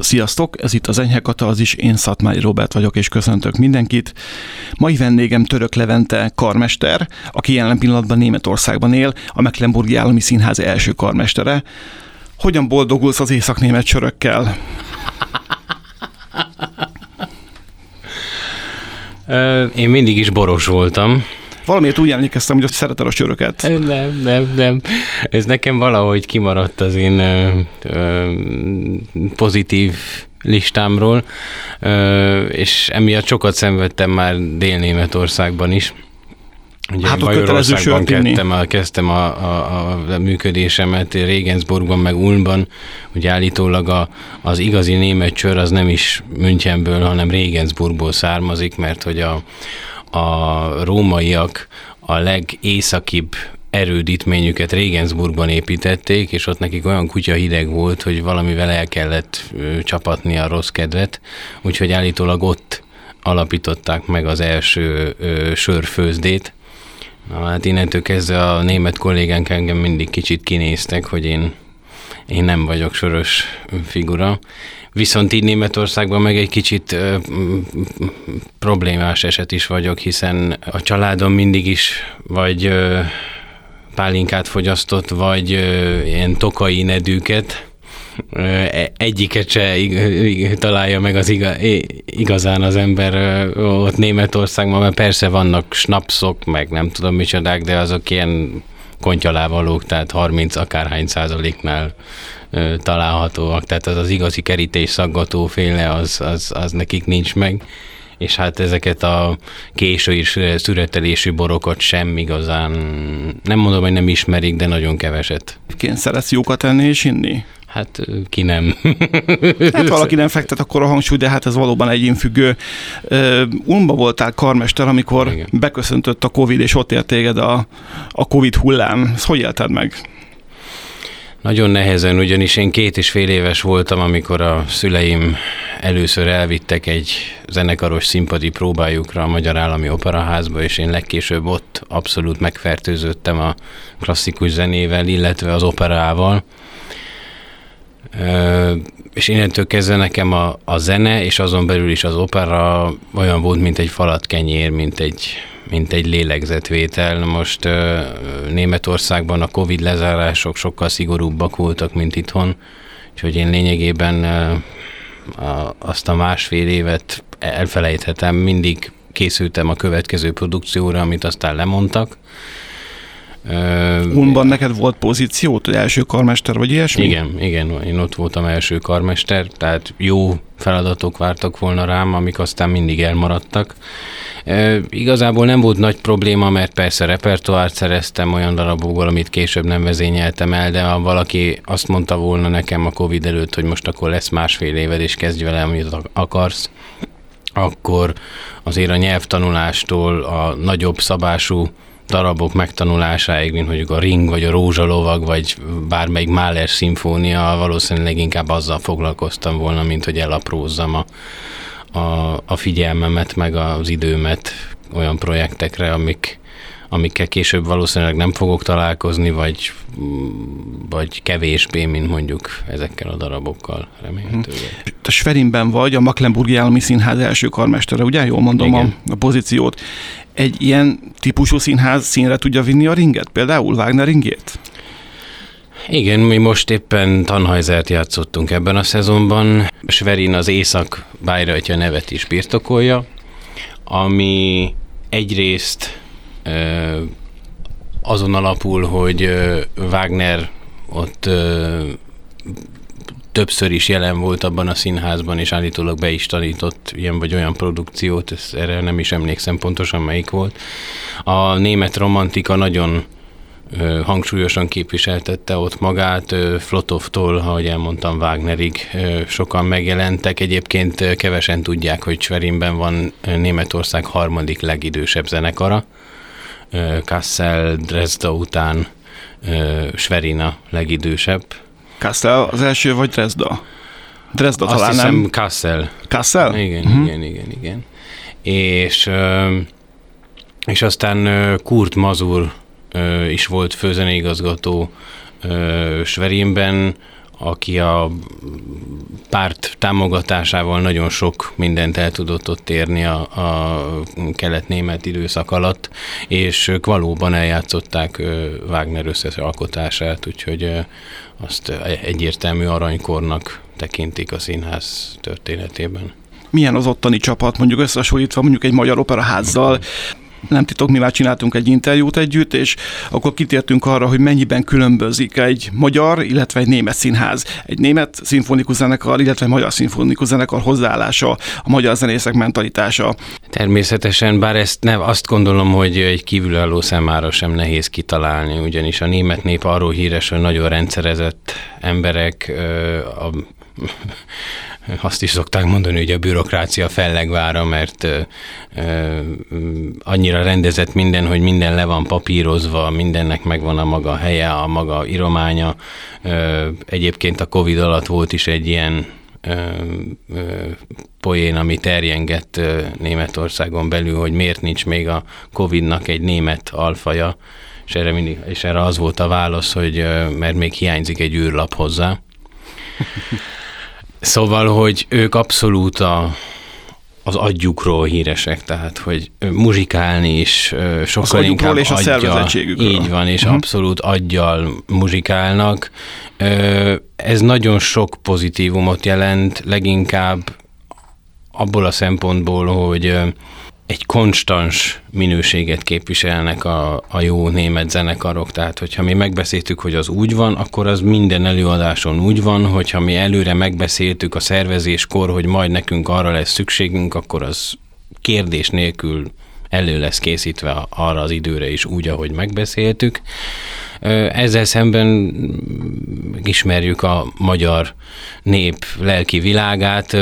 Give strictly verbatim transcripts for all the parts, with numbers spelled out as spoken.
Sziasztok, ez itt az Enyhe Katalzis, én Szatmári Róbert vagyok, és köszöntök mindenkit. Mai vendégem Török Levente karmester, aki jelen pillanatban Németországban él, a Mecklenburgi Állami Színház első karmestere. Hogyan boldogulsz az észak-német sörökkel? Én mindig is boros voltam. Valamiért úgy emlékeztem, hogy szereted a söröket. Nem, nem, nem. Ez nekem valahogy kimaradt az én ö, ö, pozitív listámról, ö, és emiatt sokat szenvedtem már Dél-Németországban is. Ugye hát a kötelező sört inni. Kezdtem, a, kezdtem a, a, a működésemet Regensburgban, meg Ulmban. Ugye állítólag a, az igazi német sör az nem is Münchenből, hanem Regensburgból származik, mert hogy a a rómaiak a legészakibb erődítményüket Regensburgban építették, és ott nekik olyan kutya hideg volt, hogy valamivel el kellett ö, csapatni a rossz kedvet, úgyhogy állítólag ott alapították meg az első ö, sörfőzdét. Na, hát innentől kezdve a német kollégánk engem mindig kicsit kinéztek, hogy én, én nem vagyok sörös figura. Viszont így Németországban meg egy kicsit ö, problémás eset is vagyok, hiszen a családom mindig is vagy ö, pálinkát fogyasztott, vagy ö, ilyen tokai nedűket. Ö, egyiket se ig- találja meg az iga- igazán az ember ö, ott Németországban, mert persze vannak snapszok, meg nem tudom micsodák, de azok ilyen kontyalávalók, tehát harminc akárhány százaléknál találhatóak, tehát az az igazi kerítés szaggató féle, az, az, az nekik nincs meg, és hát ezeket a késői szüretelésű borokat sem igazán, nem mondom, hogy nem ismerik, de nagyon keveset. Ként szeretsz jókat enni és inni? Hát ki nem. Hát valaki nem fektet akkor a hangsúly, de hát ez valóban egyénfüggő. Ulmba voltál karmester, amikor igen, beköszöntött a Covid, és ott ért téged a, a Covid hullám. Ezt hogy élted meg? Nagyon nehezen, ugyanis én két és fél éves voltam, amikor a szüleim először elvittek egy zenekaros színpadi próbájukra a Magyar Állami Operaházba, és én legkésőbb ott abszolút megfertőződtem a klasszikus zenével, illetve az operával. És innentől kezdve nekem a, a zene, és azon belül is az opera olyan volt, mint egy falatkenyér, mint egy, mint egy lélegzetvétel. Most uh, Németországban a Covid lezárások sokkal szigorúbbak voltak, mint itthon, úgyhogy én lényegében uh, a, azt a másfél évet elfelejthetem, mindig készültem a következő produkcióra, amit aztán lemondtak. Ulmban uh, neked volt pozíciót, első karmester vagy ilyesmi? Igen, igen, én ott voltam első karmester, tehát jó feladatok vártak volna rám, amik aztán mindig elmaradtak. Uh, igazából nem volt nagy probléma, mert persze repertoárt szereztem olyan darabokból, amit később nem vezényeltem el, de ha valaki azt mondta volna nekem a Covid előtt, hogy most akkor lesz másfél éved, és kezdj vele, amit akarsz, akkor azért a nyelvtanulástól a nagyobb szabású darabok megtanulásáig, mint mondjuk a Ring, vagy a Rózsalovag, vagy bármelyik Mahler szimfónia, valószínűleg inkább azzal foglalkoztam volna, mint hogy elaprózzam a, a, a figyelmemet, meg az időmet olyan projektekre, amik, amikkel később valószínűleg nem fogok találkozni, vagy, vagy kevésbé, mint mondjuk ezekkel a darabokkal remélhetőleg. Te Schwerinben vagy, a Mecklenburgi Állami Színház első karmestere, ugye? Jól mondom a, a pozíciót. Egy ilyen típusú színház színre tudja vinni a Ringet, például Wagner Ringét? Igen, mi most éppen Tannhäusert játszottunk ebben a szezonban. Schwerin az Észak-Bayreuth nevet is birtokolja, ami egyrészt ö, azon alapul, hogy ö, Wagner ott ö, többször is jelen volt abban a színházban, és állítólag be is tanított ilyen vagy olyan produkciót, ezt, erre nem is emlékszem pontosan melyik volt. A német romantika nagyon ö, hangsúlyosan képviseltette ott magát, ö, Flotovtól, ahogy elmondtam, Wagnerig ö, sokan megjelentek. Egyébként ö, kevesen tudják, hogy Schwerinben van ö, Németország harmadik legidősebb zenekara. Ö, Kassel, Dresda után ö, Schwerin a legidősebb. Kassel az első, vagy Dresda? Dresda Azt talán hiszem nem. Kassel. Kassel? Igen, uh-huh. igen, igen, igen. És, és aztán Kurt Masur is volt főzeneigazgató Schwerinben, aki a párt támogatásával nagyon sok mindent el tudott ott érni a, a kelet-német időszak alatt, és ők valóban eljátszották Wagner összes alkotását, úgyhogy azt egyértelmű aranykornak tekintik a színház történetében. Milyen az ottani csapat, mondjuk összehasonlítva mondjuk egy magyar operaházzal? Nem titok, mi már csináltunk egy interjút együtt, és akkor kitértünk arra, hogy mennyiben különbözik egy magyar, illetve egy német színház. Egy német szimfonikus zenekar, illetve egy magyar szimfonikus zenekar hozzáállása, a magyar zenészek mentalitása. Természetesen, bár ezt nem, azt gondolom, hogy egy kívülálló számára sem nehéz kitalálni, ugyanis a német nép arról híres, hogy nagyon rendszerezett emberek, a azt is szokták mondani, hogy a bürokrácia fellegvára, mert ö, ö, annyira rendezett minden, hogy minden le van papírozva, mindennek megvan a maga helye, a maga irománya. Ö, egyébként a Covid alatt volt is egy ilyen ö, ö, poén, ami terjengett ö, Németországon belül, hogy miért nincs még a Covidnak egy német alfaja, és erre, mindig, és erre az volt a válasz, hogy ö, mert még hiányzik egy űrlap hozzá. Szóval, hogy ők abszolút a, az agyukról híresek, tehát, hogy muzsikálni is sokkal inkább és a szervezettségükről. Így van, és uh-huh. abszolút aggyal muzsikálnak. Ez nagyon sok pozitívumot jelent, leginkább abból a szempontból, hogy egy konstans minőséget képviselnek a, a jó német zenekarok, tehát hogyha mi megbeszéltük, hogy az úgy van, akkor az minden előadáson úgy van, hogyha mi előre megbeszéltük a szervezéskor, hogy majd nekünk arra lesz szükségünk, akkor az kérdés nélkül elő lesz készítve arra az időre is úgy, ahogy megbeszéltük. Ezzel szemben ismerjük a magyar nép lelki világát,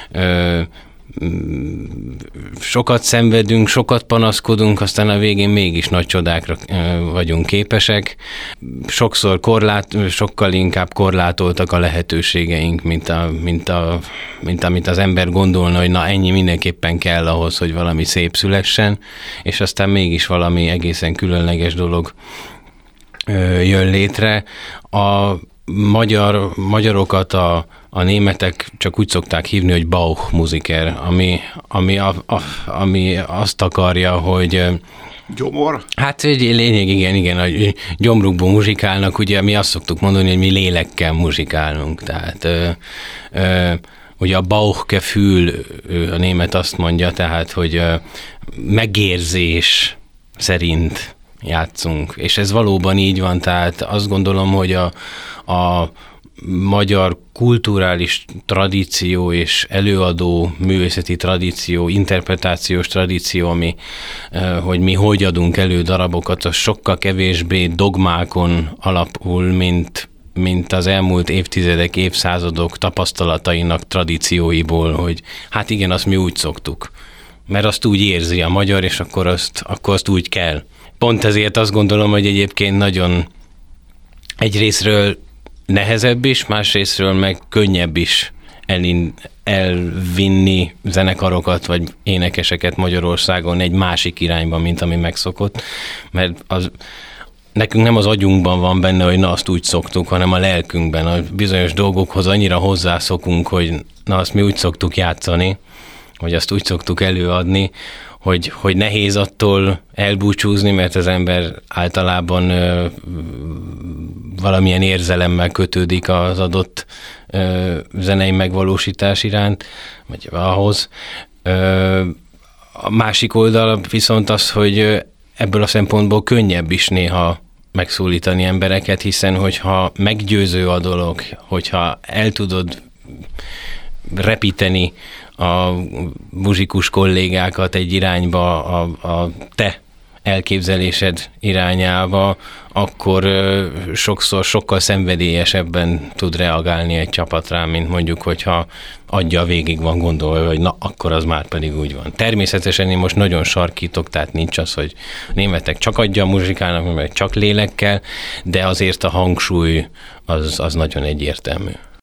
sokat szenvedünk, sokat panaszkodunk, aztán a végén mégis nagy csodákra vagyunk képesek. Sokszor korlát, sokkal inkább korlátoltak a lehetőségeink, mint, a, mint, a, mint amit az ember gondolna, hogy na ennyi mindenképpen kell ahhoz, hogy valami szép szülessen, és aztán mégis valami egészen különleges dolog jön létre. A magyar, magyarokat a A németek csak úgy szokták hívni, hogy Bauchmusiker, ami, ami, a, a, ami azt akarja, hogy... Gyomor? Hát egy lényeg, igen, igen, hogy gyomrukból muzsikálnak, ugye mi azt szoktuk mondani, hogy mi lélekkel muzsikálunk, tehát ö, ö, ugye a Bauchgefühl, a német azt mondja, tehát, hogy ö, megérzés szerint játszunk, és ez valóban így van, tehát azt gondolom, hogy a, a magyar kulturális tradíció és előadó művészeti tradíció, interpretációs tradíció, ami, hogy mi hogy adunk elő darabokat, az sokkal kevésbé dogmákon alapul, mint, mint az elmúlt évtizedek, évszázadok tapasztalatainak tradícióiból, hogy hát igen, azt mi úgy szoktuk, mert azt úgy érzi a magyar, és akkor azt, akkor azt úgy kell. Pont ezért azt gondolom, hogy egyébként nagyon egyrészről nehezebb is, másrésztről meg könnyebb is elin, elvinni zenekarokat vagy énekeseket Magyarországon egy másik irányba, mint ami megszokott, mert az, nekünk nem az agyunkban van benne, hogy na azt úgy szoktuk, hanem a lelkünkben, a bizonyos dolgokhoz annyira hozzászokunk, hogy na azt mi úgy szoktuk játszani, vagy azt úgy szoktuk előadni, hogy, hogy nehéz attól elbúcsúzni, mert az ember általában ö, valamilyen érzelemmel kötődik az adott ö, zenei megvalósítás iránt, vagy ahhoz. Ö, a másik oldal viszont az, hogy ebből a szempontból könnyebb is néha megszólítani embereket, hiszen hogyha meggyőző a dolog, hogyha el tudod repíteni a muzsikus kollégákat egy irányba, a, a te elképzelésed irányába, akkor ö, sokszor sokkal szenvedélyesebben tud reagálni egy csapat rá, mint mondjuk, hogyha aggyal végig van gondolva, hogy na, akkor az már pedig úgy van. Természetesen én most nagyon sarkítok, tehát nincs az, hogy a németek csak aggyal muzsikálnak, meg csak lélekkel, de azért a hangsúly az, az nagyon egyértelmű.